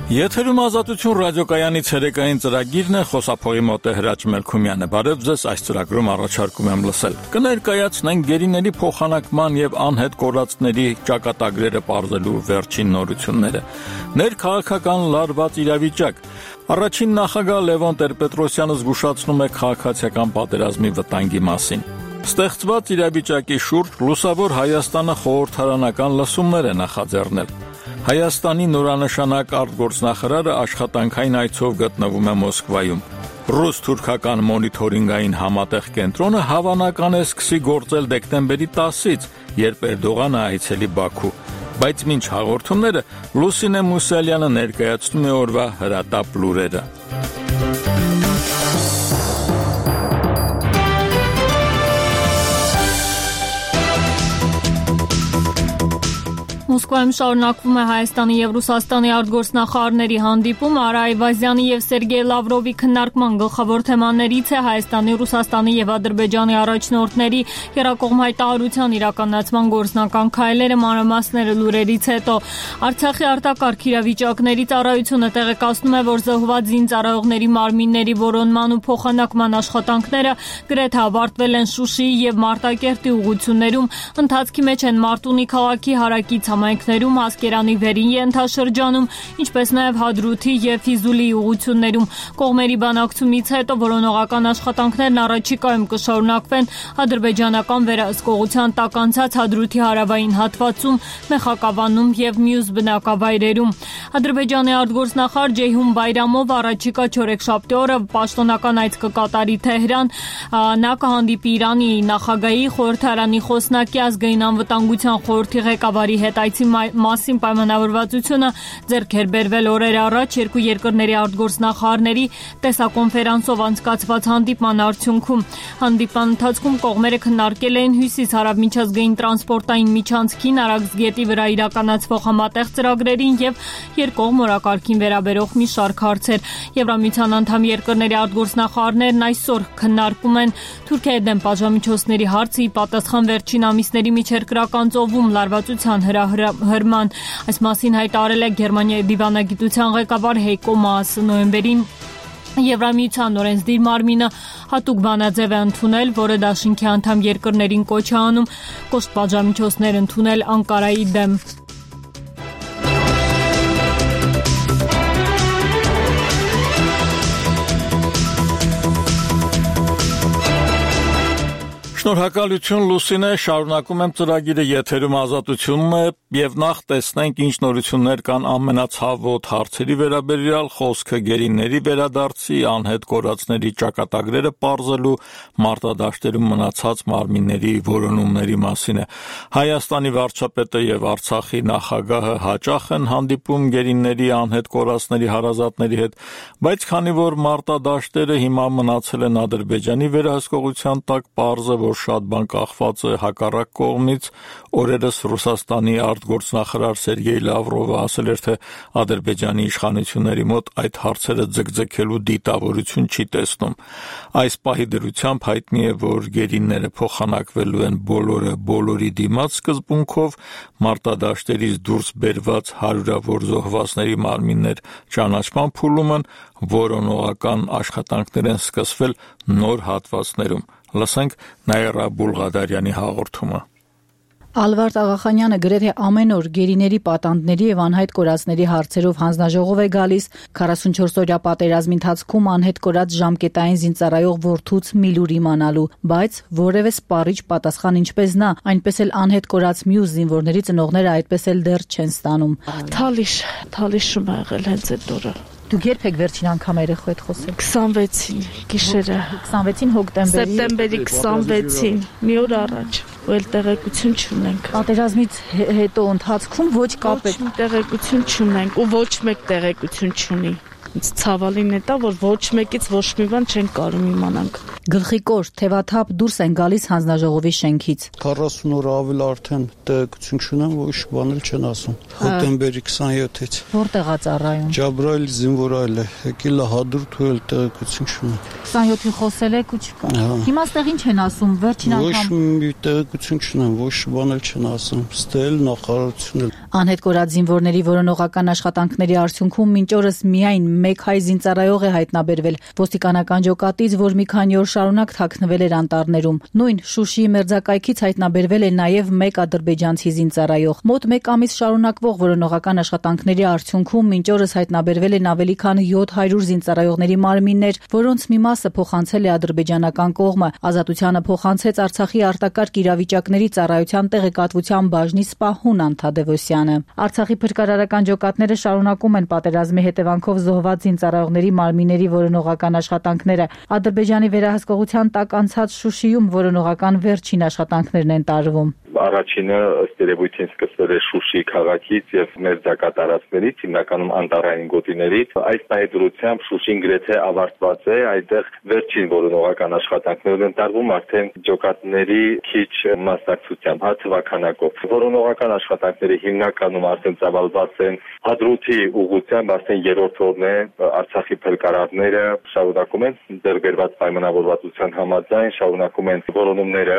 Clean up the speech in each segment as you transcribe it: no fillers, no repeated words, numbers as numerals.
Եթերում Ազատություն ռադիոկայանի ցերեկային ծրագիրն է, խոսափողի մոտ է Հրաչ Մելքումյանը։ Բարև ձեզ, այս ծրագրում առաջարկում եմ լսել։ Կներկայացնենք գերիների փոխանակման եւ անհետ կորածների ճակատագրերը պարզելու վերջին նորությունները։ Ներքաղաքական լարված իրավիճակ։ Առաջին նախագահ Լևոն Տեր-Պետրոսյանը զգուշացնում է քաղաքացիական պատերազմի վտանգի մասին։ Ստեղծված իրավիճակի շուրջ Լուսավոր Հայաստանը խորհրդարանական լսումներ է նախաձեռնել։ Հայաստանի նորանշանակ արտգործնախարարը աշխատանքային այցով գտնվում է Մոսկվայում։ Ռուս-թուրքական մոնիթորինգային համատեղ կենտրոնը հավանական է սկսի գործել դեկտեմբերի 10-ից, երբ Էրդողանը այցելի Բաքու։ Բայց մինչ հաղորդումները Լուսինե Մուսալյանը ներկայացնում է օրվա հրատապ լուրերը։ Մոսկվայում շարունակվում է Հայաստանի եւ Ռուսաստանի արտգործնախարարների հանդիպումը։ Արա Այվազյանի եւ Սերգեյ Լավրովի քննարկման գլխավոր թեմաներից է Հայաստանի, Ռուսաստանի եւ Ադրբեջանի առաջնորդների երկկողմ հայտարարության իրականացման գործնական քայլերը, մանրամասները լուրերից հետո։ Արցախի արտակարգ իրավիճակների ծառայությունը տեղեկացնում է, որ զոհված զինծառայողների մարմինների որոնման ու փոխանակման աշխատանքները գրեթե ավարտվել են Շուշիի եւ Մարտակերտի ուղղություններում։ Ընթացքի մեջ են Մարտունի քաղաքի հարակից համայնքներում, Հասկերանի վերին ենթաշրջանում, ինչպես նաև Հադրութի եւ Ֆիզուլի ուղություններում։ Կողմերի բանակցումից հետո որոնողական աշխատանքներն առաջիկայում կշարունակվեն ադրբեջանական վերահսկողության տակ անցած Հադրութի հարավային հատվածում, Մեխակավանում եւ մյուս բնակավայրերում։ Ադրբեջանի արտգործնախարար Ջեյհուն Բայրամով առաջիկա չորեքշաբթի օրը պաշտոնական այց կկատարի Թեհրան։ Նա կհանդիպի Իրանի նախագահի, խորհրդարանի խոսնակի, ազգային անվտանգության խորհրդի ղեկավարի հետ։ Այցի մասին պայմանավորվածությունը ձեռք էր բերվել օրեր առաջ երկու երկրների արտգործնախարարների տեսակոնֆերանսով անցկացված հանդիպման արդյունքում։ Հանդիպման ընթացքում կողմերը քննարկել էին հյուսիս-հարավ միջազգային տրանսպորտային միջանցքին, Արաքսգետի վրա իրականացվող համատեղ ծրագրերին եւ երկկողմ օրակարգին վերաբերող մի շարք հարցեր։ Եվրամիության անդամ երկրների արտգործնախարարներն այսօր քննարկում են Թուրքիայի դեմ պատժամիջոցների հարցը՝ ի պատասխան վերջին ամիսների միջերկրական ծովում լարվածության հրման։ Այս մասին հայտարարել է Գերմանիայի դիվանագիտության ղեկավար Հեյկո Մասը։ Նոյեմբերին Եվրամիության օրենսդիր մարմինը հատուկ բանաձև է ընդունել, որը դաշինքի անդամ երկրներին կոչ է անում կոշտ պատժամիջոցներ ընդունել Անկարայի դեմ։ Շնորհակալություն Լուսինե, շարունակում եմ ծրագիրը, եթերում Ազատությունն է եւ նախ տեսնենք ինչ նորություններ կան ամենացավոտ հարցերի վերաբերյալ, խոսքը գերիների վերադարձի, անհետ կորածների ճակատագրերը պարզելու, մարտադաշտերում մնացած մարմինների որոնումների մասին է։ Հայաստանի վարչապետը եւ Արցախի նախագահը հաճախ են հանդիպում գերիների, անհետ կորածների հարազատների հետ, բայց քանի որ մարտադաշտերը հիմա մնացել են Ադրբեջանի վերահսկողության տակ, պարզ է, որ շատ բան կախված է հակառակ կողմից։ Օրերս Ռուսաստանի արտգործնախարար Սերգեյ Լավրովը ասել էր, թե Ադրբեջանի իշխանությունների մոտ այդ հարցերը ձգձգելու դիտավորություն չի տեսնում։ Այս պահի դրությամբ հայտնի է, որ գերիները փոխանակվելու են բոլորը բոլորի դիմաց սկզբունքով, մարտադաշտերից դուրս բերված հարյուրավոր զոհվածների մարմիններ ճանաչման փուլում են, որոնողական աշխատանքներ են սկսվել նոր հատվածներում։ Լսենք Նաիրա Բուլղադարյանի հաղորդումը։ Ալվարդ Աղախանյանը գրեթե ամեն օր գերիների պատանդների եւ անհայտ կորածների հարցերով հանձնաժողով է գալիս։ 44-օրյա պատերազմի ընթացքում անհետ կորած ժամկետային զինծառայող որդուց մի լուր իմանալու, բայց որևէ սպառիչ պատասխան ինչպես նա, այնպես էլ անհետ կորած մյուս զինվորների ծնողները այդպես էլ դեռ չեն ստանում։ Թալիշում ա եղել հենց այդ օրը։ Դուք երբ եք վերջին անգամ երեխու հետ խոսել։ 26-ին գիշերը։ 26-ին հոկտեմբերի։ Սեպտեմբերի 26-ին, մի օր առաջ։ Ու էլ տեղեկություն չունենք։ Պատերազմից հետո ընթացքում ոչ կապ է։ Տեղեկություն չունենք ու ոչ մեկ տեղեկություն չունի։ Ցավալին է դա, որ ոչ մեկից ոչ մի բան չեն կարող իմանանք։ Գլխի կոր, թևաթափ դուրս են գալիս հանձնաժողովի շենքից։ 40 օր ավել արդեն տեղեկություն չունեմ, ոչ բան էլ չեն ասում։ Հոկտեմբերի 27-ից։ Որտեղ է ծառայում։ Ջաբրայել զինվորայել է, եկել է հադրութ ու էլ տեղեկություն չունեմ։ 27-ին խոսել եք ու չկա։ Հիմա ստեղ ինչ են ասում, վերջին անգամ։ Ոչ մի տեղեկություն չունեմ, ոչ բան էլ չեն ասում։ Ստել նախարարությունն էլ։ Անհետ կորած զինվորների որոնողական աշխատանքների արդյունքում մինչ օրս միայն 1 հայ զինծառայող է հայտնաբերվել ոստիկանական ջոկատից, որ մի քանի օր շարունակ թաքնվել էր անտառներում։ Նույն Շուշիի մերձակայքից հայտնաբերվել է նաև 1 ադրբեջանցի զինծառայող։ Մոտ 1 ամիս շարունակվող որոնողական աշխատանքների արդյունքում մինչ օրս հայտնաբերվել են ավելի քան 700 զինծառայողների մարմիններ, որոնց մի մասը փոխանցել է ադրբեջանական կողմը։ Ազատությանը փոխանցեց Արցախի արտակարգ իրավիճակների ծառայության տեղեկատվության բաժնի սպահուն Անթադևոսյանը։ Արցախի փրկարարական ջոկատները շարունակում են պատերազմի հետևանքով զոհված զինծառայողների մարմինների որոնողական աշխատանքները։ Ադրբեջանի վերահսկողության տակ անցած Շուշիում որոնողական վերջին աշխատանքներն են տարվում։ Առաջինը ըստ երևույթին սկսվել է Շուշի քաղաքից եւ մերձակատարածներից, հիմնականում անտառային գոտիներից։ Այս նայդրությամբ Շուշին գրեթե ավարտված է, այդտեղ վերջին որոնողական աշխատանքներն են տարվում արդեն ջոկատների քիչ մասնակցությամբ, թվականակով։ Որոնողական աշխատանքները հիմնականում արդեն ծավալված են Հադրութի ուղղությամբ, արդեն երրորդ օրն է Արցախի փրկարարները շարունակում են ձեռքբերված պայմանավորվածության համաձայն շարունակում են որոնումները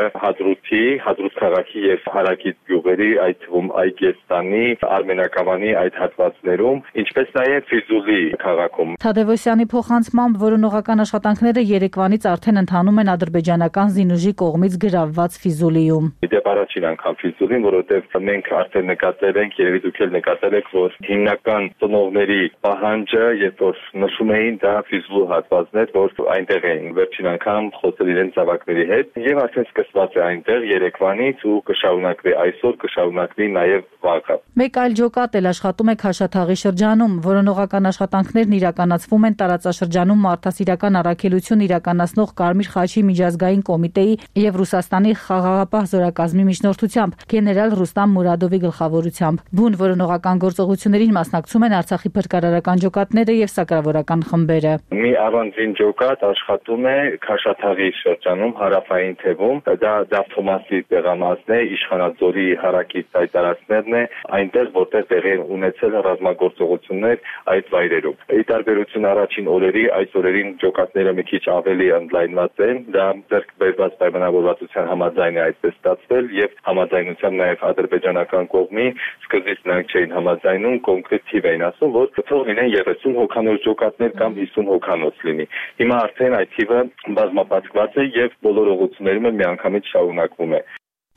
Հադրութ քաղաքի եւ հարակից գյուղերի, այդ թվում Այգեստանի, Արմենակավանի այդ հատվածներում, ինչպես նաև Ֆիզուլի քաղաքում։ Թադևոսյանի փոխանցմամբ որոնողական աշխատանքները երեկվանից արդեն ընթանում են ադրբեջանական զինուժի կողմից գրավված Ֆիզուլիում։ Դեպ առաջին անգամ Ֆիզուլին, որովհետեւ մենք արդեն նկատել ենք, երևի դուք էլ նկատել եք, որ հիմնական ծնողների պահանջը, երբ որ նշում էին, դա Ֆիզուլու հատվածն էր, որ այնտեղ էին վերջին անգամ խոսել իրենց զավակների հետ, եւ արդեն սկսված է այնտեղ երեկվանից ու կշարունակվի այսօր, կշարունակվի նաև վաղը։ Մեկ այլ ջոկատ էլ աշխատում է Քաշաթաղի շրջանում։ Որոնողական աշխատանքներն իրականացվում են տարածաշրջանում մարդասիրական առաքելություն իրականացնող Կարմիր խաչի միջազգային կոմիտեի եւ Ռուսաստանի խաղաղապահ զորակազմի միջնորդությամբ, գեներալ Ռուստամ Մուրադովի գլխավորությամբ։ Բուն որոնողական գործողություններին մասնակցում են Արցախի փրկարարական ջոկատները եւ սակրավորական խմբերը։ Մի առանձին ջոկատ աշխատում է Քաշաթաղի շրջանում, հարավային թևում, դա Դավթոմասի տեղամասն է, Իշխանաձորի հարակից այդ տարածքներն է, այնտեղ որտեղ տեղի են ունեցել ռազմագործողություններ այդ վայրերում։ Ի տարբերություն առաջին օրերի, այս օրերին ջոկատները մի քիչ ավելի ընդլայնված են, դա ձեռքբերված պայմանավորվածության համաձայն է այդպես ստացվել եւ համաձայնությամբ նաեւ ադրբեջանական կողմի սկզբից նրանք չէին համաձայնում, կոնկրետ թիվ էին ասում, որ թող լինեն 30 հոգանոց ջոկատներ կամ 50 հոգանոց լինի։ Հիմա արդեն այդ թիվը բազմապատկված է եւ բոլոր ուղղություններում միանգամից շարունակվում է։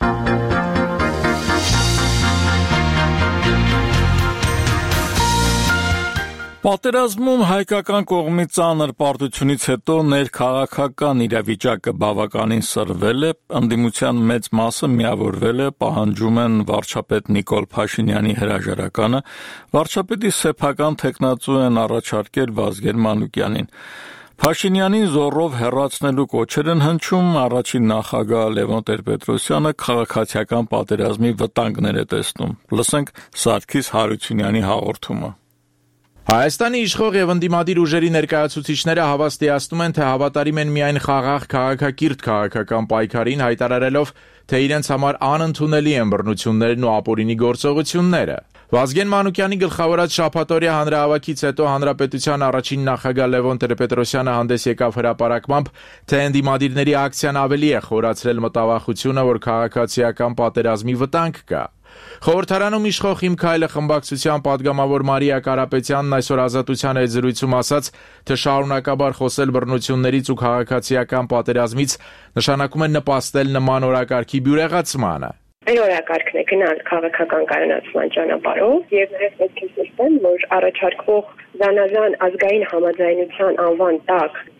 Պատերազմում հայկական կողմի ծանր պարտությունից հետո ներքաղաքական իրավիճակը բավականին սրվել է, ընդդիմության մեծ մասը միավորվել է, պահանջում են վարչապետ Նիկոլ Փաշինյանի հրաժարականը, վարչապետի սեփական թեկնածու են առաջարկել Վազգեն Մանուկյանին։ Փաշինյանին զորով հեռացնելու կոչեր են հնչում, առաջին նախագահ Լևոն Տեր-Պետրոսյանը քաղաքացիական պատերազմի վտանգներ է տեսնում։ Լսենք Սարգիս Հարությունյանի հաղորդումը։ Հայաստանի իշխող եւ ընդդիմադիր ուժերի ներկայացուցիչները հավաստիացնում են, թե հավատարիմ են միայն խաղաղ քաղաքակիրթ քաղաքական պայքարին, հայտարարելով, թե իրենց համար անընդունելի են բռնություններն ու ապօրինի գործողությունները։ Վազգեն Մանուկյանի գլխավորած շաբաթօրյա հանրահավաքից հետո հանրապետության առաջին նախագահ Լևոն Տեր-Պետրոսյանը հանդես եկավ հրապարակմամբ, թե ընդդիմադիրների ակցիան ավելի է խորացրել մտավախությունը, որ քաղաքացիական պատերազմի վտանգ կա։ Խորհրդարանում իշխող Իմ քայլը խմբակցության падգամավոր Մարիա Կարապետյանն այսօր Ազատության հետ զրույցում ասաց, թե շարունակաբար խոսել բռնություններից ու քաղաքացիական պատերազմից նշանակում է նպաստել նման օրակարգի բյուրեղացմանը։ Այն օրակարգն է գնալ քաղաքական կայունացման ճանապարհով եւ նաեւ պետք է նշեմ, որ առաջարկվող զանազան ազգային համաձայնության անվան տակ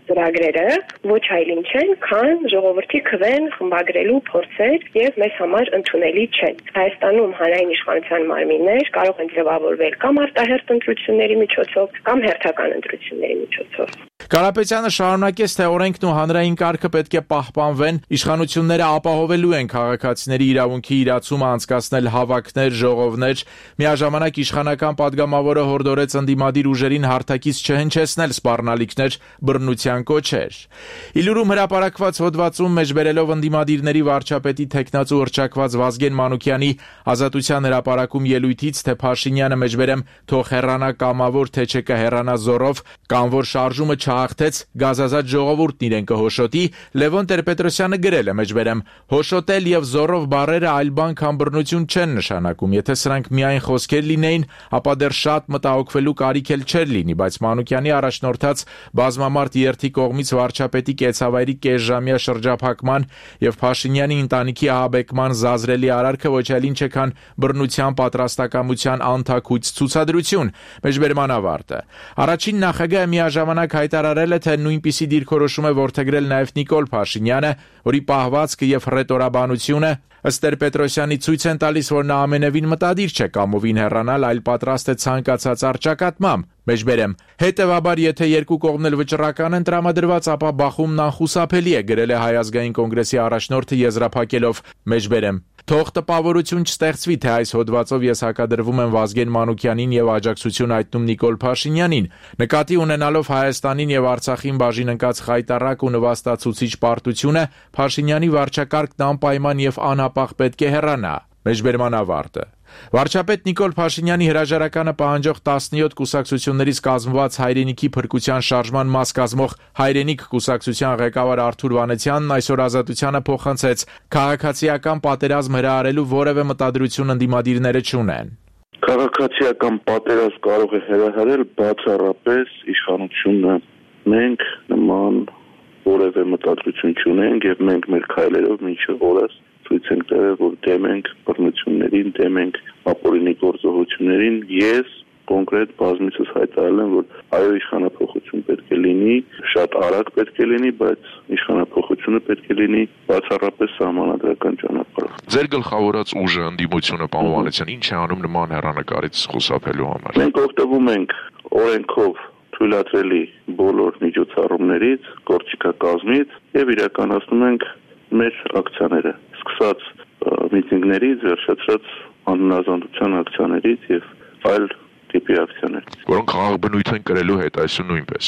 ծրագրերը ոչ այլ ինչ են, քան ժողովրդի քվեն խմբագրելու փորձեր եւ մեզ համար ընդունելի չեն։ Հայաստանում հանրային իշխանության մարմիններ կարող են ձևավորվել կամ արտահերթ ընտրությունների միջոցով, կամ հերթական ընտրությունների միջոցով։ Կարապետյանը շարունակեց, թե օրենքն ու հանրային կարգը պետք է պահպանվեն, իշխանությունները ապահովելու են քաղաքացիների իրավունքի իրացումը անցկացնել հավաքներ, ժողովներ, միաժամանակ իշխանական падգամավորը հորդորեց ընդդիմադիր ուժերին հարթակից չհնչեցնել սպառնալիքներ, բռնության կոչեր։ Իլուրում հրապարակված հոդվածում մեջբերելով ընդդիմադիրների վարչապետի թեկնածու հռչակված Վազգեն Մանուկյանի ազատության հրապարակում ելույթից, թե Փաշինյանը մեջբերեմ թող հեռանա կամավոր, թե չէ կհեռանա զորով, կամ որ շարժումը չհաղթեց, գազազատ ժողովուրդն իրեն կհոշոտի, Լևոն Տեր-Պետրոսյանը գրել է մեջբերեմ. հոշոտել եւ զորով բառերը այլ բան քան բռնություն չեն նշանակում, եթե սրանք միայն խոսքեր լինեին, ապա դեռ շատ մտահոգվելու կարիք էլ չէր լինի, բայց Մանուկյանի առաջնորդած բազմամարդ երթի կողմից վարչապետի կեցավայրի կեսժամյա շրջափակման եւ Փաշինյանի ընտանիքի ահաբեկման զազրելի արարքը ոչ այլ ինչ է քան բռնության պատրաստակամության անթաքույց ցուցադրություն, մեջբերման ավարտը։ Առաջին նախագահը միաժամանակ հայտարարել է, թե նույնպիսի դիրքորոշում է որդեգրել նաև Նիկոլ Փաշինյանը, որի պահվածքը եւ հռետորաբանությունը ըստ Տեր-Պետրոսյանի ցույց են տալիս, որ նա ամենևին մտադիր չէ կամովին հեռանալ, այլ պատրաստ է ցանկացած առճակատմամբ։ Մեջբերեմ. հետևաբար, եթե երկու կողմն էլ վճռական են տրամադրված, ապա բախումն անխուսափելի է, գրել է Հայ ազգային կոնգրեսի առաջնորդը եզրափակելով մեջբերեմ. թող տպավորություն չստեղծվի, թե այս հոդվածով ես հակադրվում եմ Վազգեն Մանուկյանին եւ աջակցություն հայտնում Նիկոլ Փաշինյանին, նկատի ունենալով Հայաստանին եւ Արցախին բաժին ընկած խայտառակ ու նվաստացուցիչ պարտությունը, Փաշինյանի վարչակարգն անպայման եւ անհապաղ պետք է հեռանա։ Մեջբերման ավարտը։ Վարչապետ Նիկոլ Փաշինյանի հրաժարականը պահանջող 17 կուսակցություններից կազմված Հայրենիքի փրկության շարժման մաս կազմող Հայրենիք կուսակցության ղեկավար Արթուր Վանեցյանն այսօր Ազատությանը փոխանցեց. քաղաքացիական պատերազմ հրահարելու որևէ մտադրություն ընդդիմադիրները չունեն։ Քաղաքացիական պատերազմ կարող է հրահարել բացառապես իշխանությունը։ Մենք նման որևէ մտադրություն չունենք եւ մենք մեր քայլերով մինչեւ օրս ցույց ենք տվել, որ դեմ ենք բռնություններին, դեմ ենք ապօրինի գործողություններին։ Ես կոնկրետ բազմիցս հայտարարել եմ, որ այո, իշխանափոխություն պետք է լինի, շատ արագ պետք է լինի, բայց իշխանափոխությունը պետք է լինի բացառապես սահմանադրական ճանապարհով։ Ձեր գլխավորած ուժը ընդդիմությունը Պանովանեցյան ինչ է անում նման հեռանկարից խուսափելու համար։ Մենք օգտվում ենք օրենքով թույլատրելի բոլոր միջոցառումներից, գործիքակազմից եւ իրականացնում ենք մեր ակցիաները, սկսած միտինգներից, վերջացրած անհնազանդության ակցիաներից եւ այլ տիպի ակցիաներ, որոնք խաղաղ բնույթ են կրելու հետ այսօր նույնպես։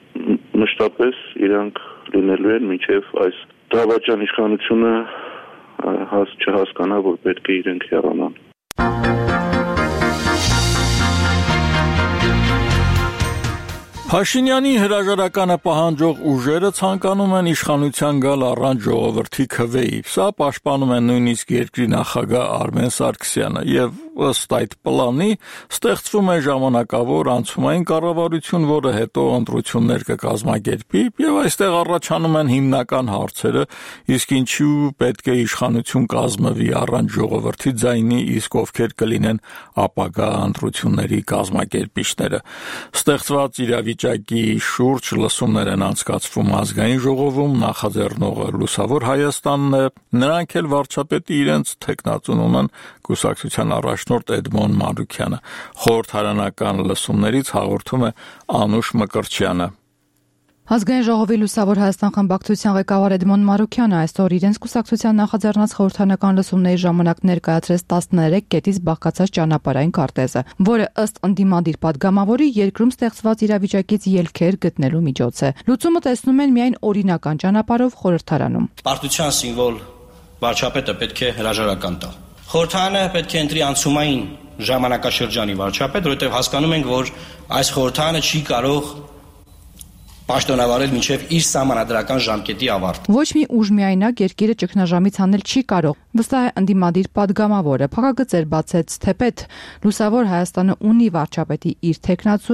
Մշտապես իրանք լինելու են մինչեւ այս դավաճան իշխանությունը չհասկանա, որ պետք է իրենք հեռանան։ Փաշինյանի հրաժարականը պահանջող ուժերը ցանկանում են իշխանության գալ առանց ժողովրդի քվեի։ Սա պաշտպանում է նույնիսկ երկրի նախագահ Արմեն Սարգսյանը եւ ըստ այդ պլանի ստեղծվում է ժամանակավոր անցումային կառավարություն, որը հետո ընտրություններ կկազմակերպի եւ այստեղ առաջանում են հիմնական հարցերը, իսկ ինչու պետք է իշխանություն կազմվի առանց ժողովրդի ձայնի, իսկ ովքեր կլինեն ապագա ընտրությունների կազմակերպիչները։ Ստեղծված իրավիճակի շուրջ լսումներ են անցկացվում ազգային ժողովում, նախաձեռնողը Լուսավոր Հայաստանն է, նրանք էլ վարչապետի իրենց թեկնածուն ունեն կուսակցության առաջնորդ Էդմոն Մանուկյանը։ Խորհրդարանական լսումներից հաղորդում է Անուշ Մկրտչյանը։ Ազգային ժողովի Լուսավոր Հայաստան խմբակցության ղեկավար Էդմոն Մանուկյանը այսօր իրենց կուսակցության նախաձեռնած խորհրդարանական լսումների ժամանակ ներկայացրեց 13 կետից բաղկացած ճանապարհային քարտեզը, որը ըստ ընդդիմադիր падգամավորի երկրում ստեղծված իրավիճակից ելքեր գտնելու միջոց է։ Լուծումը տեսնում են միայն օրինական ճանապարհով խորհրդարանում։ Պարտության սիմվոլ վարչապետը պետք է հրաժարական տա։ Խորհրդարանը պետք է ընտրի անցումային ժամանակաշրջանի վարչապետ, որովհետև հասկանում ենք, որ այս խորհրդարանը չի կարող պաշտոնավարել մինչև իր սահմանադրական ժամկետի ավարտը։ Ոչ մի ուժ միայնակ երկիրը ճգնաժամից հանել չի կարող, վստահ է ընդդիմադիր падգամավորը։ Փակագծեր բացեց թեպետ Լուսավոր Հայաստանը ունի վարչապետի իր թեկնածուին,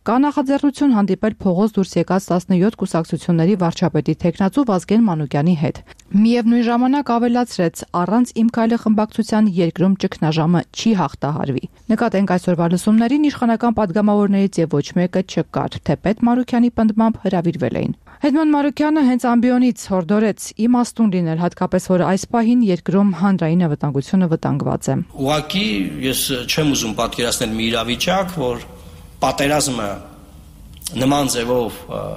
Կա նախաձեռնություն հանդիպել փողոց դուրս եկած 17 կուսակցությունների վարչապետի թեկնածու Վազգեն Մանուկյանի հետ։ Միևնույն ժամանակ ավելացրեց, առանց Իմ քայլը խմբակցության երկրում ճգնաժամը չի հաղթահարվի։ Նկատենք այսօրվա լսումներին իշխանական падգամավորներից եւ ոչ մեկը չկար, թեպետ Մանուկյանի պնդմամբ հրավիրվել էին։ Էդմոն Մանուկյանը հենց ամբիոնից հորդորեց իմաստուն լինել, հատկապես որ այս պահին երկրում հանրային անվտանգությունը վտանգված է։ Ուղղակի ես չեմ ուզում պատկերացնել մի իրավիճակ, որ պատերազմը նման ձևով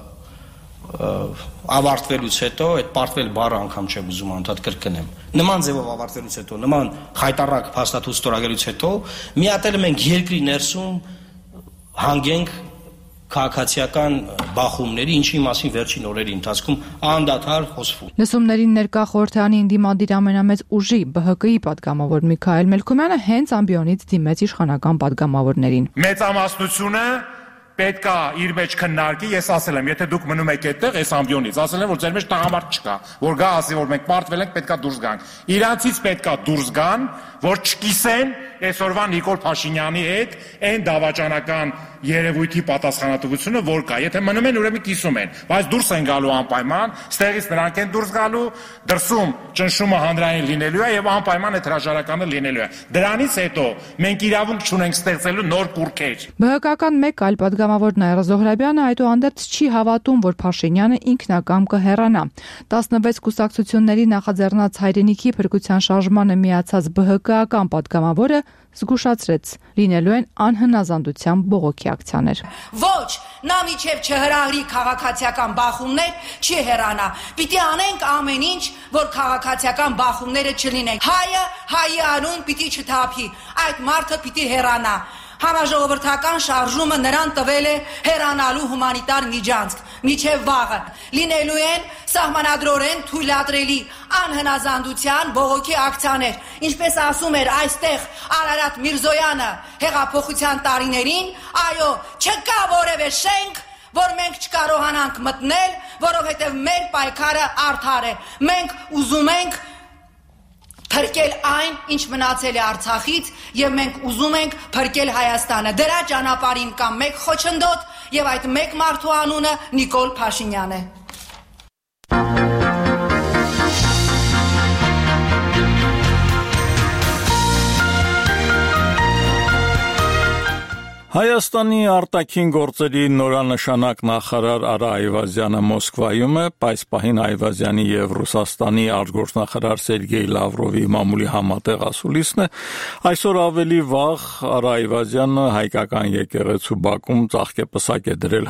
ավարտվելուց հետո, այդ պարտվել բառը անգամ չեմ ուզում անդադ կրկնեմ։ Նման ձևով ավարտվելուց հետո, նման խայտառակ փաստաթուղթ ստորագրելուց հետո միատել մենք երկրի ներսում հանգենք քաղաքացիական բախումների, ինչի մասին վերջին օրերի ընթացքում անդադար խոսվում։ Լսումներին ներկա խորհրդարանի ընդդիմադիր ամենամեծ ուժի ԲՀԿ-ի падգամավոր Միքայել Մելքումյանը հենց ամբիոնից դիմեց իշխանական падգամավորներին։ Մեծամասնությունը պետք է իր մեջ քննարկի, ես ասել եմ, եթե դուք մնում եք այդտեղ, այս ամբիոնից, ասել եմ, որ ձեր մեջ տղամարդ չկա, որ գա ասի, որ մենք պարտվել ենք, պետք է դուրս գանք։ Իրանցից պետք է դուրս գան, որ չկիսեն այսօրվա Նիկոլ Փաշինյանի հետ այն դավաճանական երևույթի պատասխանատվությունը, որ կա։ Եթե մնում են, ուրեմն կիսում են, բայց դուրս են գալու անպայման, ստեղից նրանք են դուրս գալու, դրսում ճնշումը հանրային լինելու է եւ անպայման այդ հրաժարականը լինելու է։ Դրանից հետո մենք իրավունք չունենք ստեղծելու նոր կուրքեր։ ԲՀԿ-ական մեկ այլ падգամավոր Նաիրա Զոհրաբյանը այդուհանդերձ չի հավատում, որ Փաշինյանը ինքնակամ կհեռանա։ 16 կուսակցությունների նախաձեռնած հայրենիքի փրկության շարժմանը միացած ԲՀԿ-ական падգամավորը զգուշացրեց, լինելու են անհնազանդության բողոքի ակցիաներ։ Ոչ, նա միջև չհրահրի քաղաքացիական բախումներ, չի հեռանա։ Պիտի անենք ամեն ինչ, որ քաղաքացիական բախումները չլինեն։ Հայը հայի անուն պիտի չթափի, այդ մարդը պիտի հեռանա։ Համաժողովրդական շարժումը նրան տվել է հեռանալու հումանիտար միջանցք, միջև վաղը։ Լինելու են սահմանադրորեն թույլատրելի անհնազանդության բողոքի ակցիաներ, ինչպես ասում էր այստեղ Արարատ Միրզոյանը հեղափոխության տարիներին, այո, չկա որևէ շենք, որ մենք չկարողանանք մտնել, որովհետև մեր պայքարը արդար է։ Մենք ուզում ենք փրկել այն, ինչ մնացել է Արցախից, եւ մենք ուզում ենք փրկել Հայաստանը։ Դրա ճանապարհին կա մեկ խոչընդոտ, եւ այդ մեկ մարդու անունը Նիկոլ Փաշինյանն է։ Հայաստանի արտաքին գործերի նորանշանակ նախարար Արա Այվազյանը Մոսկվայում է, այս պահին Այվազյանի եւ Ռուսաստանի արտգործնախարար Սերգեյ Լավրովի մամուլի համատեղ ասուլիսն է։ Այսօր ավելի վաղ Արա Այվազյանը հայկական եկեղեցու Բաքում ծաղկեպսակ է դրել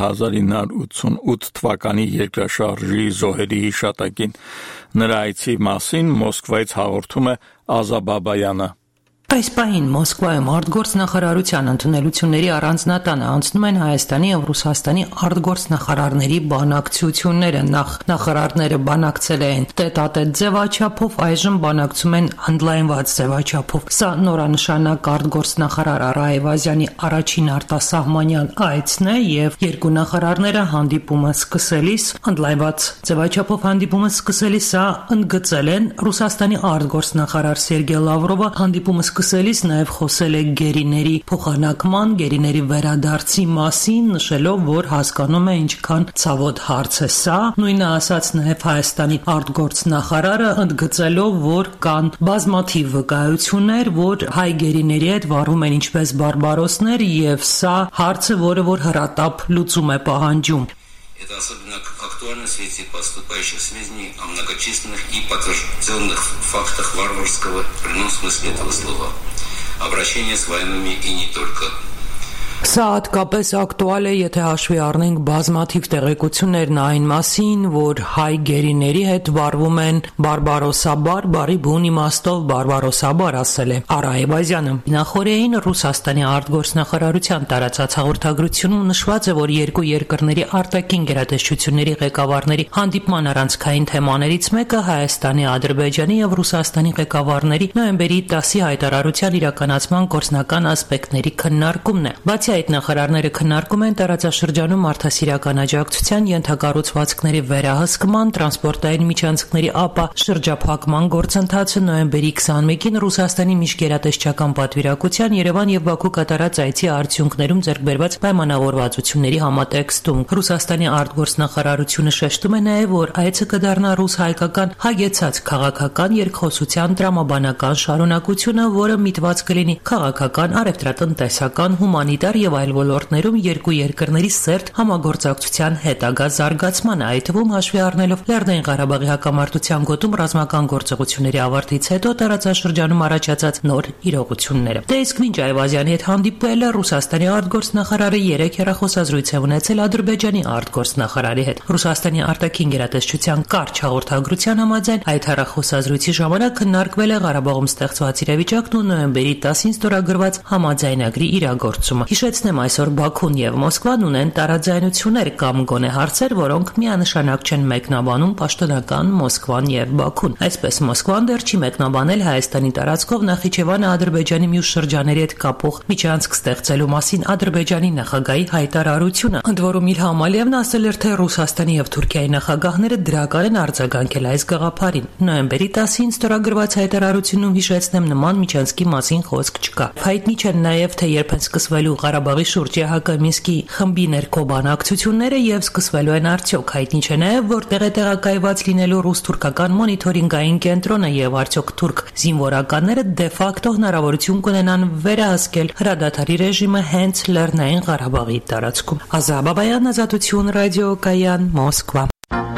1988 թվականի երկրաշարժի զոհերի հիշատակին։ Նրա այցի մասին Մոսկվայից հաղորդում է Ազա Բաբայանը։ Այս պահին Մոսկվայում արտգործնախարարության ընդունելությունների առանձնատանը անցնում են Հայաստանի եւ Ռուսաստանի արտգործնախարարների բանակցությունները։ Նախարարները բանակցել են տետատետ ձևաչափով, այժմ բանակցում են օնլայնված ձևաչափով։ Սա նորանշանակ արտգործնախարար Արա Այվազյանի առաջին արտասահմանյան այցն է եւ երկու նախարարները հանդիպումը սկսելիս օնլայնված ձևաչափով հանդիպումը սկսելիս սա ընդգծել են Ռուսաստանի արտգործնախարար Սերգեյ Լավրովը հանդիպումը սկսելիս նաև խոսել է գերիների փոխանակման, գերիների վերադարձի մասին, նշելով, որ հասկանում է ինչքան ցավոտ հարց է սա։ Նույնը ասաց նաև Հայաստանի արտգործնախարարը, ընդգծելով, որ կան բազմաթիվ վկայություններ, որ հայ гериների հետ վարվում են ինչպես բարբարոսներ, եւ сա հարցը, որը որ հրատապ լուծում է пահանջում։ Это особенно актуально в свете поступающих сведений о многочисленных и подтвержденных фактах варварского в прямом смысле этого слова. Обращение с военными и не только. Սա հատկապես ակտուալ է, եթե հաշվի առնենք բազմաթիվ տեղեկություններն այն մասին, որ հայ գերիների հետ վարվում են բարբարոսաբար, բարի բուն իմաստով բարբարոսաբար, ասել է Արա Այվազյանը։ Նախորդին Ռուսաստանի արտգործնախարարության տարածած հաղորդագրությունում նշված է, որ երկու երկրների արտաքին գերատեսչությունների ղեկավարների հանդիպման առանցքային թեմաներից մեկը Հայաստանի, Ադրբեջանի եւ Ռուսաստանի ղեկավարների նոյեմբերի 10-ի հայտարարության իրականացման գործնական ասպեկտների քննարկումն է։ Բացի Հայտնախարարները քննարկում են տարածաշրջանում մարդասիրական աջակցության, ենթակառուցվածքների վերահսկման, տրանսպորտային միջանցքների ապա շրջափակման գործընթացը նոյեմբերի 21-ին Ռուսաստանի միջգերատեսչական պատվիրակության Երևան եւ Բաքու կատարած այցի արդյունքներում ձեռք բերված պայմանավորվածությունների համատեքստում։ Ռուսաստանի արտգործնախարարությունը շեշտում է նաեւ, որ այցը կդառնա ռուս-հայկական հագեցած քաղաքական երկխոսության տրամաբանական շարունակությունը, որը միտված կլինի քաղաքական, առևտրատնտեսական, հումանիտար եւ այլ ոլորտներում երկու երկրների սերտ համագործակցության հետագա զարգացմանը, այդ թվում հաշվի առնելով Լեռնային Ղարաբաղի հակամարտության գոտում ռազմական գործողությունների ավարտից հետո տարածաշրջանում առաջացած նոր իրողությունները։ Դե իսկ մինչ Այվազյանի հետ հանդիպելը Ռուսաստանի արտգործնախարարը 3 հեռախոսազրույց է ունեցել Ադրբեջանի արտգործնախարարի հետ։ Ռուսաստանի արտաքին գերատեսչության կարճ հաղորդագրության համաձայն այդ հեռախոսազրույցի ժամանակ քննարկվել է Ղարաբաղում ստեղծված իրավիճակն ու նոյեմբերի 10-ին ստորագրված համաձայնագրի իրագործումը։ Հիշեցնեմ, այսօր Բաքուն եւ Մոսկվան ունեն տարաձայնություններ կամ գոնե հարցեր, որոնք միանշանակ չեն մեկնաբանում պաշտոնական Մոսկվան եւ Բաքուն։ Այսպես Մոսկվան դեռ չի մեկնաբանել Հայաստանի տարածքով Նախիջևանը Ադրբեջանի մյուս շրջանների հետ կապող միջանցք ստեղծելու մասին Ադրբեջանի նախագահի հայտարարությունը, ընդ որում Իլհամ Ալիևն ասել էր, թե Ռուսաստանի եւ Թուրքիայի նախագահները դրական են արձագանքել այս գաղափարին։ Նոյեմբերի 10-ին ստորագրված հայտարարությունում, հիշեցնեմ, նման միջանցքի մասին խոսք չկա։ Հայտնի չէ նաեւ, թե երբ են սկսվելու Ղարաբաղի շուրջ ԵՀԿ Մինսկի խմբի ներքո բանակցությունները եւ սկսվելու են արդյոք։ Հայտնի չէ նաեւ, որտեղ է տեղակայված լինելու ռուս-թուրքական մոնիթորինգային կենտրոնը եւ արդյոք թուրք զինվորականները դե ֆակտո հնարավորություն կունենան վերահսկել հրադադարի ռեժիմը հենց Լեռնային Ղարաբաղի տարածքում։ Ազա Բաբայան, Ազատություն ռադիոկայան, Մոսկվա։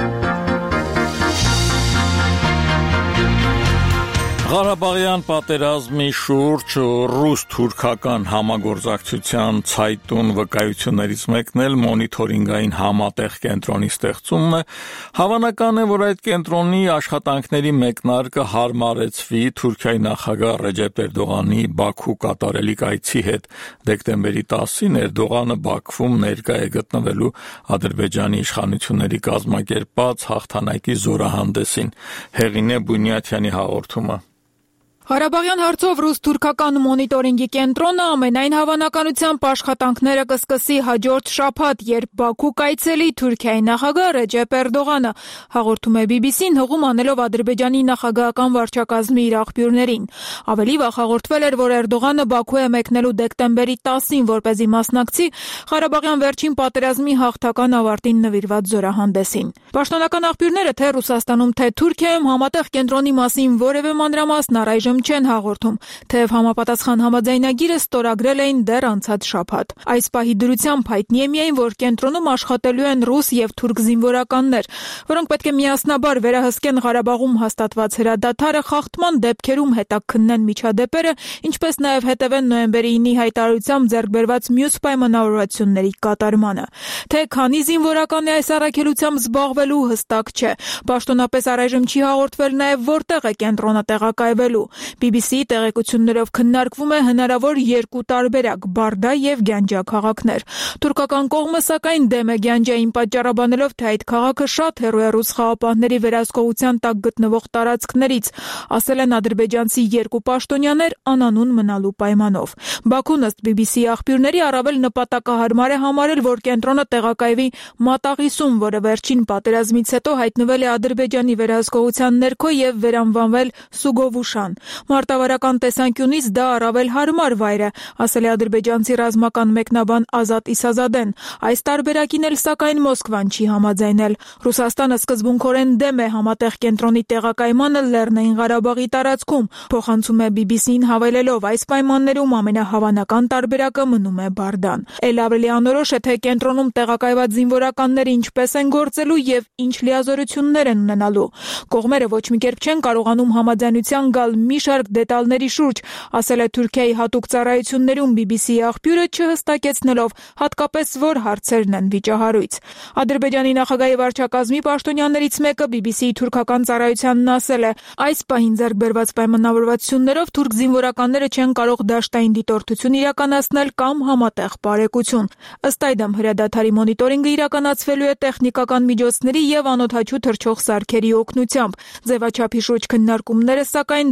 Ղարաբաղյան պատերազմի շուրջ ռուս-թուրքական համագործակցության ցայտուն վկայություններից մեկն էլ մոնիթորինգային համատեղ կենտրոնի ստեղծումն է։ Հավանական է, որ այդ կենտրոնի աշխատանքների մեկնարկը հարմարեցվի Թուրքիայի նախագահ Ռեջեփ Էրդողանի Բաքու կատարելիք այցի հետ։ Դեկտեմբերի 10-ին Էրդողանը Բաքվում ներկա է գտնվելու Ադրբեջանի իշխանությունների կազմակերպած հաղթանակի զորահանդեսին։ Հեղին է Բունյաթյանի հաղորդումը։ Ղարաբաղյան հարցով ռուս-թուրքական մոնիտորինգի կենտրոնը ամենայն հավանականությամբ աշխատանքները կսկսի հաջորդ շաբաթ, երբ Բաքու կայցելի Թուրքիայի նախագահ Ռեջեփ Էրդողանը, հաղորդում է BBC-ն, հղում անելով Ադրբեջանի նախագահական վարչակազմի իր աղբյուրներին։ Ավելի վաղ հաղորդվել էր, որ Էրդողանը Բաքու է մեկնելու դեկտեմբերի 10-ին, որպեսզի մասնակցի Ղարաբաղյան վերջին պատերազմի հաղթական ավարտին նվիրված զորահանդեսին։ Պաշտոնական աղբյուրները թե Ռուսաստանում, թե Թուրքիայում համատեղ կենտրոնի մասին որևէ մանրամասն առայժմ չեն հաղորդում, թեև համապատասխան համաձայնագիրը ստորագրել էին դեռ անցած շաբաթ։ Այս պահի դրությամբ հայտնի է միայն, որ կենտրոնում աշխատելու են ռուս եւ թուրք զինվորականներ, որոնք պետք է միասնաբար վերահսկեն Ղարաբաղում հաստատված հրադադարը, խախտման դեպքերում հետաքննեն միջադեպերը, ինչպես նաեւ հետևեն նոյեմբերի 9-ի հայտարարությամբ ձեռք բերված մյուս պայմանավորվածությունների կատարմանը։ Թե քանի զինվորական է այս առաքելությամբ զբաղվելու, հստակ չէ։ Պաշտոնապես առայժմ չի հաղորդվել նաեւ որտեղ է կենտրոնը տեղակայվելու։ BBC տեղեկություններով քննարկվում է հնարավոր երկու տարբերակ՝ Բարդա եւ Գանջա քաղաքներ։ Թուրքական կողմը սակայն դեմ է Գանջային, պատճառաբանելով, թե այդ քաղաքը շատ հեռու է ռուս խաղապահների վերահսկողության տակ գտնվող տարածքներից, ասել են ադրբեջանցի երկու պաշտոնյաներ անանուն մնալու պայմանով։ Բաքուն ըստ BBC աղբյուրների առավել նպատակահարմար է համարել, որ կենտրոնը տեղակայվի Մատաղիսում, որը վերջին պատերազմից հետո հայտնվել է Ադրբեջանի վերահսկողության ներքո եւ վերանվանվել Սուգովուշան։ Մարտավարական տեսանկյունից դա առավել հարմար վայր է, ասել է ադրբեջանցի ռազմական մեկնաբան Ազատ Իսազադեն։ Այս տարբերակին էլ սակայն Մոսկվան չի համաձայնել։ Ռուսաստանը սկզբունքորեն դեմ է համատեղ կենտրոնի տեղակայմանը Լեռնային Ղարաբաղի տարածքում, փոխանցում է BBC-ին հավելելով, այս պայմաններում ամենահավանական տարբերակը մնում է Բարդան։ Էլ ավելի անորոշ է, թե կենտրոնում տեղակայված զինվորականները ինչպես են գործելու եւ ինչ լիազորություններ են ունենալու։ Կողմերը ոչ մի կերպ չեն կարողանում համաձայնության գալ մի շարք դետալների շուրջ, ասել է Թուրքիայի հատուկ ծառայություններում BBC-ի աղբյուրը, չհստակեցնելով հատկապես որ հարցերն են վիճահարույց։ Ադրբեջանի նախագահի վարչակազմի պաշտոնյաներից մեկը BBC-ի թուրքական ծառայությանն ասել է, այս պահին ձեռք բերված պայմանավորվածություններով թուրք զինվորականները չեն կարող դաշտային դիտորդություն իրականացնել կամ համատեղ բարեկություն։ Ըստ այդմ հրադադարի մոնիտորինգը իրականացվելու է տեխնիկական միջոցների եւ անօդաչու թռչող սարքերի օգնությամբ։ Ձևաչափի շուրջ քննարկումները սակայն դեռ շարունակվում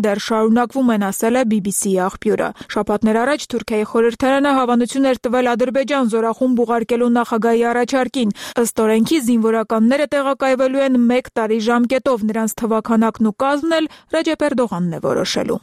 շարունակվում են, ասել է BBC-ի աղբյուրը։ Շաբաթներ առաջ Թուրքիայի խորհրդարանը հավանություն էր տվել Ադրբեջան զորախումբ ուղարկելու նախագահի առաջարկին։ Ըստ օրենքի զինվորականները տեղակայվելու են 1 տարի ժամկետով, նրանց թվաքանակն ու կազմն էլ Ռեջեփ Էրդողանն է որոշելու։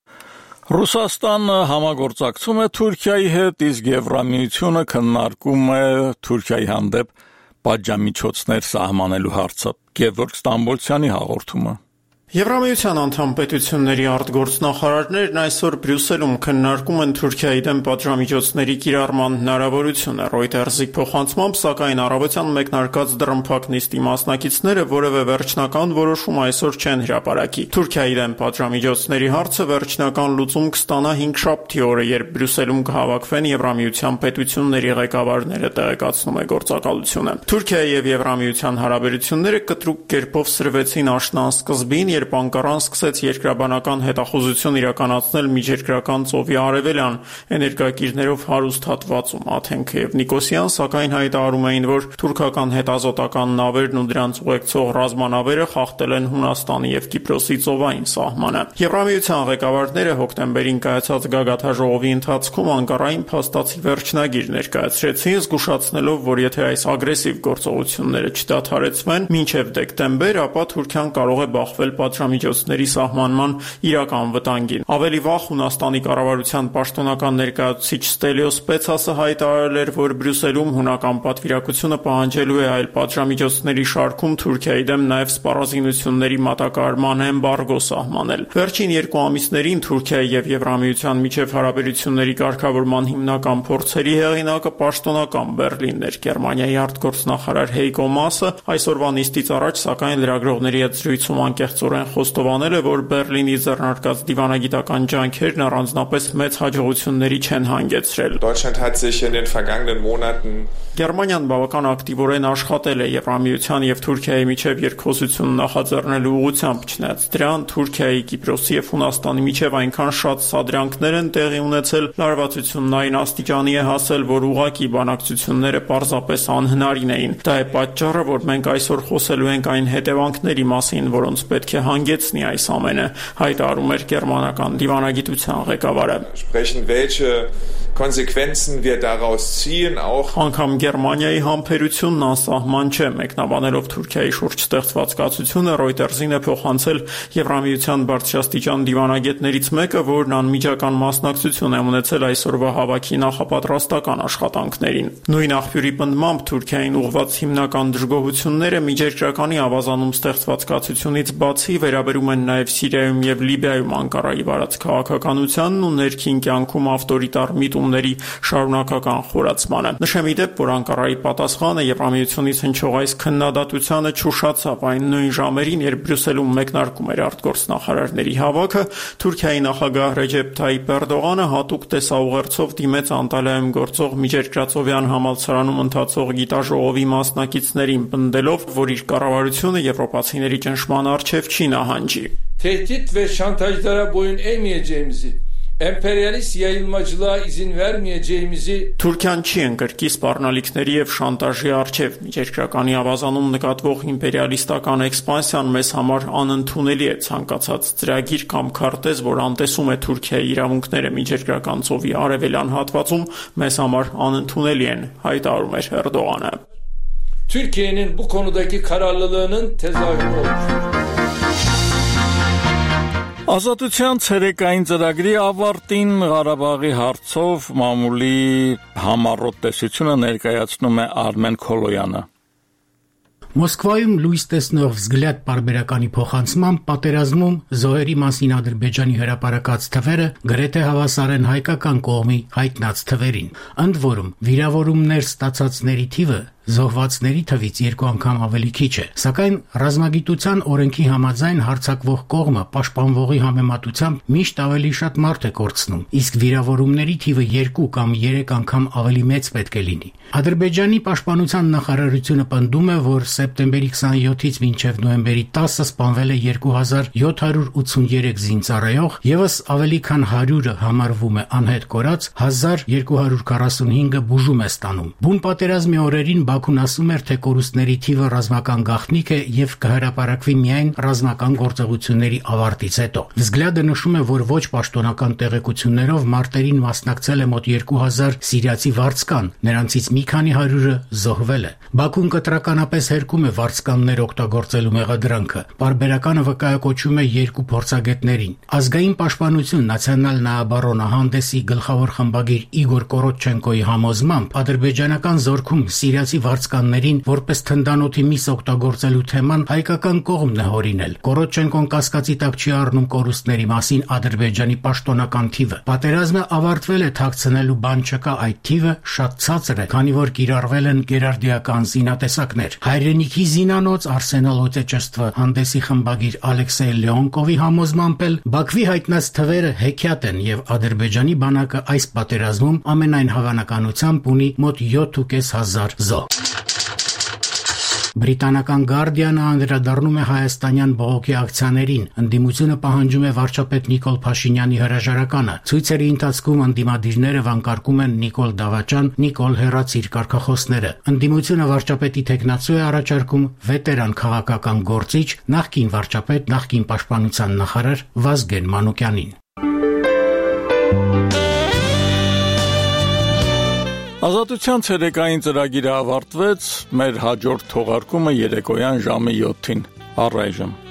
Ռուսաստանը համագործակցում է Թուրքիայի հետ, իսկ Եվրամիությունը քննարկում է Թուրքիայի հանդեպ պատժամիջոցներ սահմանելու հարցը։ Գևորգ Ստամբոլցյանի հաղորդումը։ Եվրամիության անդամ պետությունների արտգործնախարարներն այսօր Բրյուսելում քննարկում են Թուրքիայի դեմ պատժամիջոցների կիրառման հնարավորությունը։ Reuters-ի փոխանցմամբ, սակայն առավոտյան մեկնարկած դռնփակ նիստի մասնակիցները որևէ վերջնական որոշում այսօր չեն հրապարակի։ Թուրքիայի դեմ պատժամիջոցների հարցը վերջնական լուծում կստանա 5-շաբթի օրը, երբ Բրյուսելում կհավաքվեն Եվրամիության պետությունների ղեկավարները, տեղեկացնում է գործակալությունը։ Թուրքիայի եւ Եվրամիության հարաբերությունները կտրուկ կերպով սրվեցին աշնան-սկզբին, երբ Անկարան սկսեց երկրաբանական հետախուզություն իրականացնել Միջերկրական ծովի արևելյան էներգակիրներով հարուստ հատվածում։ Աթենքը եւ Նիկոսիան սակայն հայտարարում էին, որ թուրքական հետազոտական նավերն ու դրանց ուղեկցող ռազմանավերը խախտել են Հունաստանի եւ Կիպրոսի ծովային սահմանը։ Եվրամիության ղեկավարները հոկտեմբերին կայացած գագաթաժողովի ընթացքում Անկարային փաստացի վերջնագիր ներկայացրեցին, զգուշացնելով, որ եթե այս ագրեսիվ գործողությունները չդադարեցվեն մինչև դեկտեմբեր, ապա Թուրքիան կարող է բախվել պատժամիջոցների սահմանման իրական վտանգին։ Ավելի վաղ Հունաստանի կառավարության պաշտոնական ներկայացուցիչ Ստելիոս Պեցասը հայտարարել էր, որ Բրյուսելում հունական պատվիրակությունը պահանջելու է այլ պատժամիջոցների շարքում Թուրքիայի դեմ նաև սպառազինությունների մատակարարման էմբարգո սահմանել։ Վերջին 2 ամիսներին Թուրքիայի եւ Եվրամիության միջև հարաբերությունների կարգավորման հիմնական փորձերի հեղինակը պաշտոնական Բեռլինն էր։ Գերմանիայի արտգործնախարար Հեյկո Մասը այսօրվա նիստից առաջ սակայն լրագրողների հետ զրույցում անկեղծորեն խոստովանել է, որ Բեռլինի ձեռնարկած դիվանագիտական ջանքերն առանձնապես մեծ հաջողությունների չեն հանգեցրել։ Deutschland hat sich in den vergangenen Monaten Գերմանիան բավական ակտիվորեն աշխատել է Եվրամիության եւ Թուրքիայի միջև երկխոսություն նախաձեռնելու ուղղությամբ, չնայած դրան Թուրքիայի, Կիպրոսի եւ Հունաստանի միջև այնքան շատ սադրանքներ են տեղի ունեցել, լարվածությունն այն աստիճանի է հասել, որ ուղղակի բանակցությունները պարզապես անհնարին էին։ Դա է պատճառը, որ մենք այսօր խոսելու ենք այն հետևանքների մասին, որոնց պետք է հանգեցնի այս ամենը, հայտարարում էր գերմանական դիվանագիտության ղեկավարը։ Sprechen welche Konsequenzen wir daraus ziehen auch Անկամ Գերմանիայի համբերությունն անսահման չէ, մեկնաբանելով Թուրքիայի շուրջ ստեղծված կացությունը Reuters-ին է փոխանցել Եվրամիության բարձրաստիճան դիվանագետներից մեկը, որն անմիջական մասնակցություն է ունեցել այսօրվա հավաքի նախապատրաստական աշխատանքներին։ Նույն աղբյուրի պնդմամբ Թուրքիային ուղղված հիմնական դժգոհությունները միջերկրականի ավազանում ստեղծված կացությունից բացի վերաբերում են նաև Սիրիայում եւ Լիբիայում Անկարայի վարած քաղաքականությանն ու ներքին կյանքում ավտորիտար միտումների շարունակական խորացմանը։ Նշեմ ի դեպ, որ Անկարայի պատասխանը Եվրամիությունից հնչող այս քննադատությանը չուշացավ այն նույն ժամերին, երբ Բրյուսելում մեկնարկում էր արտգործնախարարների հավաքը, Թուրքիայի նախագահ Ռեջեփ Թայիփ Էրդողանը հատուկ տեսաուղերձով դիմեց Անտալիայում գործող Միջերկրածովյան համալսարանում ընթացող գիտաժողովի մասնակիցներին, պնդելով, որ իր կառավարությունը եվրոպացիների ճնշման առջև չի նահանջի։ Tehdit ve şantajlara boyun eğmeyeceğimizi, emperyalist yayılmacılığa izin vermeyeceğimizi Թուրքիան չի ընկրկի սպառնալիքների եւ շանտաժի առջև միջերկրականի ավազանում նկատվող իմպերիալիստական էքսպանսիան մեզ համար անընդունելի է ցանկացած ծրագիր կամ քարտեզ, որ անտեսում է Թուրքիայի իրավունքները միջերկրական ծովի արևելյան հատվածում, մեզ համար անընդունելի են, հայտարարում էր Էրդողանը։ Türkiye'nin bu konudaki kararlılığının tezahürü olmuştur. Ազատության ցերեկային ծրագրի ավարտին Ղարաբաղի հարցով մամուլի համառոտ տեսությունը ներկայացնում է Արմեն Քոլոյանը։ Մոսկվայում լույս տեսնող «Վզգլյադ» պարբերականի փոխանցմամբ պատերազմում զոհերի մասին Ադրբեջանի հրապարակած թվերը գրեթե հավասար են հայկական կողմի հայտնած թվերին։ Ընդ որում, վիրավորումներ ստացածների թիվը զոհվածների թվից 2 անգամ ավելի քիչ է, սակայն ռազմագիտության օրենքի համաձայն հարձակվող կողմը պաշտպանվողի համեմատությամբ միշտ ավելի շատ մարդ է կորցնում, իսկ վիրավորումների թիվը 2 կամ 3 անգամ ավելի մեծ պետք է լինի։ Ադրբեջանի պաշտպանության նախարարությունը պնդում է, որ սեպտեմբերի 27-ից մինչև նոյեմբերի 10-ը սպանվել է 2783 զինծառայող, եւս ավելի քան 100-ը համարվում է անհետ կորած, 1245-ը բուժում է ստանում։ Բուն պատերազմի օրերին Բաքուն ասում էր, թե կորուստների թիվը ռազմական գաղտնիք է եւ կհրապարակվի միայն ռազմական գործողությունների ավարտից հետո։ Взгляды նշում է, որ ոչ պաշտոնական տեղեկություններով մարտերին մասնակցել է մոտ 2000 սիրիացի վարձկան, նրանցից մի քանի հարյուրը զոհվել է։ Բաքուն կտրականապես հերքում է վարձկաններ օգտագործելու մեղադրանքը։ Պարբերականը վկայակոչում է երկու փորձագետներին։ Ազգային պաշտպանություն Նացիոնալ Նաաբարոնա հանդեսի գլխավոր խմբագիր Իգոր Կորոչենկոյի համոզմամբ ադրբեջանական զորքում սիրիացի վարձկաններին որպես թնդանոթի միս օգտագործելու թեման հայկական կողմն է հորինել։ Կորոչենկոն կասկածի տակ չի առնում կորուստների մասին Ադրբեջանի պաշտոնական թիվը։ Պատերազմը ավարտվել է, թաքցնելու բան չկա, այդ թիվը շատ ցածր է, քանի որ կիրառվել են գերարդիական զինատեսակներ։ Հայրենիքի զինանոց Արսենալ Օտեչեստվը հանդեսի խմբագիր Ալեքսեյ Լեոնկովի համոզմամբ էլ Բաքվի հայտնած թվերը հեքիաթ են եւ Ադրբեջանի բանակը այս պատերազմում ամենայն հավանականությամբ ունի մոտ 7,500 զոհ։ Բրիտանական Guardian-ը անդրադառնում է հայաստանյան բողոքի ակցիաներին։ Ընդդիմությունը պահանջում է վարչապետ Նիկոլ Փաշինյանի հրաժարականը։ Ցույցերի ընթացքում ընդդիմադիրները վանկարկում են Նիկոլ Դավաճան, Նիկոլ հեռացիր կարգախոսները։ Ընդդիմությունը վարչապետի թեկնածու է առաջարկում վետերան քաղաքական գործիչ, նախկին վարչապետ, նախկին պաշտպանության նախարար Վազգեն Մանուկյանին։ Ազատության ցերեկային ծրագիրը ավարտվեց, մեր հաջորդ թողարկումը երեկոյան ժամը 7-ին։ Առայժմ